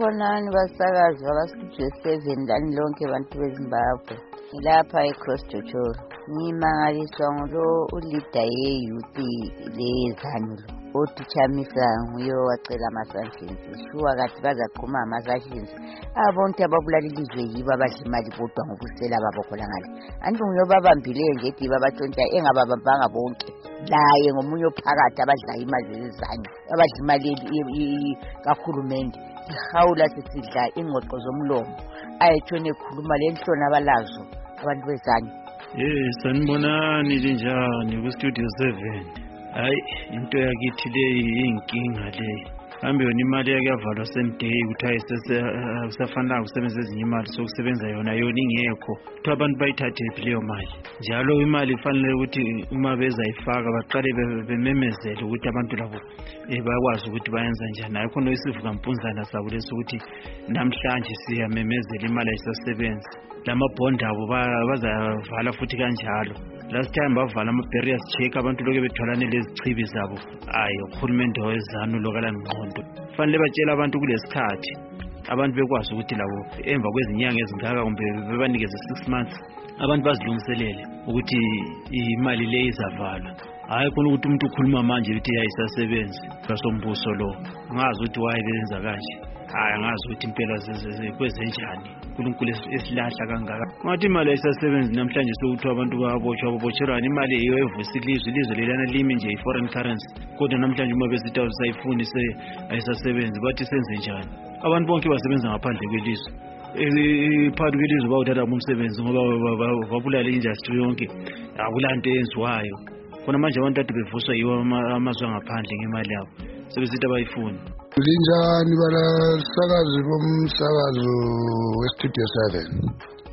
Sanibonani basakazi bakasitudiyo 7 lani lonke bantu beZimbabwe. Ngilapha eCross Jocholo. Ngimangaliswa ngulo ulida ye-youth lezanu lo. Otitshamisa nguye wacela ama-sanctions. Shuwa kathi bazaqhuma ama-sanctions. Abonke ababulala ilizwe yibo abadla imali bodwa ngobusela babo khona ngale. Anti nguye obabambileyo nje ethi babatshontsha engababambanga bonke. Laye ngomunye ophakathi abadla imali zezanu. Abadla imali kahulumende. Ihawula sisidla ingqoqo zomlomo. Ayetshone ekhuluma lenhloni abalazo abantu bezanu. Sanibonani linjani ku-Studio 7. Hayi into yakithi leyi iyinkinga leyi. Hambe yona imali yake yavalwa senday kuthiwa kusafanele ukusebenzisa ezinye imali sokusebenza yona ingekho. Kuthiwa abantu bayithathe leyo mali. Njalo imali ifanele ukuthi uma bezayifaka baqale bememezele ukuthi abantu labo bakwazi ukuthi bayenza njani. Hayi khona isivuka mpunzana sabo leso ukuthi namhlanje siyamemezela imali ayisasebenzi. Lamabhondi abo bazavala futhi kanjalo. Last time bavala ama-barriers check abantu lokho bethwalane lezichibi zabo. Hayi uhulumende wezanu lokalani ngqondo. Fanele batshela abantu kulesikhathi abantu bekwazi ukuthi labo emva kwezinyanga ezingaka kumbe bebanikeze 6 months abantu bazilungiselele ukuthi imali le izavalwa. Hayi khona ukuthi umuntu ukhuluma manje ukuthi ayisasebenzi kasombuso lo. Ngazi ukuthi wayebenza kanje. Hayi angazi ukuthi impela kwezenjani. uNkulunkulu esilahla kangaka. Ngathi imali ayisasebenzi namhlanje sokuthiwa abantu babotshelwana imali eyo evusa ilizwe lelana limi nje i-foreign currency. Kodwa namhlanje uma besithi awusayifuni ayisasebenzi bathi senze njani? Abantu bonke basebenza ngaphandle kwelizwe. Phakathi kwelizwe bawuthatha umsebenzi ngoba babulala industry yonke. Akulanto eyenziwayo. Khona manje abantu ade bevuswa yiwo amazwe angaphandle ngemali yabo. Sebesithi abayifuni. Linjani balasakazi bomsakazo weStudio 7.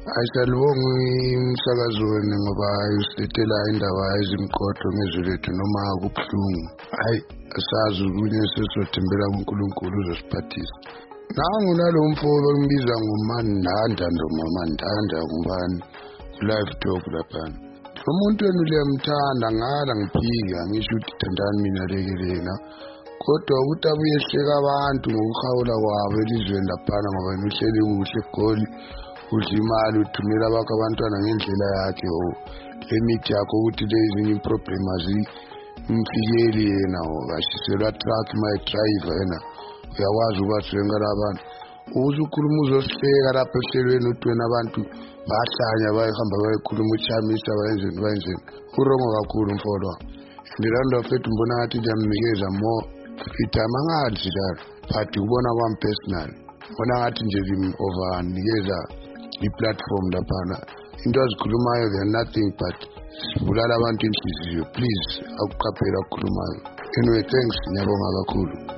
Ayisalibongi umsakazo wenu ngoba usithela indaba ezimqotho ngezwe lethu noma kubuhlungu. Hayi asazi ukuthi sesizothimbela kuNkulunkulu uzosiphathisa. Nangu nalo mfowethu ombiza ngoMandanda ndoMamandanda ngubani live talk lapha. Umuntu wenu liyamthanda ngala ngiphika ngisho ukuthi thandani mina lekelena. Kodwa ukuthi abuyehleka abantu ngokuhawula kwabo elizweni laphana ngoba uhleli kuhle egoli udla imali uthumela bakho abantwana ngendlela yakhe lemithi yakho ukuthi lezinye iproblem azimfikeli yena kashiselwa truck my driver yena uyakwazi ukubaswenga labantu ukhuluma uzosihleka lapha ehlelweni uthi wena abantu bahlanya bayihamba bayikhuluma uchamisa bayenzeni urongo kakhulu mfolo ndilanda fethu mbona ngathi liyamnikeza more itama ngadli la but ubona kwami personal bona ngathi nje overnikeza i-platform laphana into azikhulumayo they're nothing but sibulala abantu inhliziyo. Please akuqaphela ukukhulumayo. Anyway, thanks, ngiyabonga kakhulu.